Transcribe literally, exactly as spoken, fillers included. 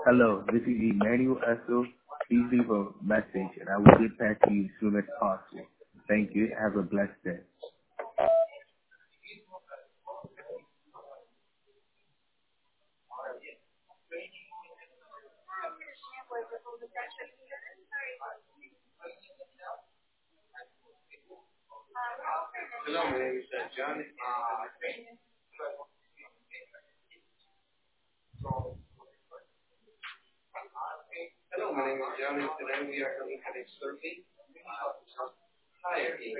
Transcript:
Hello, this is Emmanuel Essel. Please leave a message and I will get back to you as soon as possible. Thank you. Have a blessed day. Hello, my name is uh, John. Hello, my name is John, and today we are looking at a survey. Hi,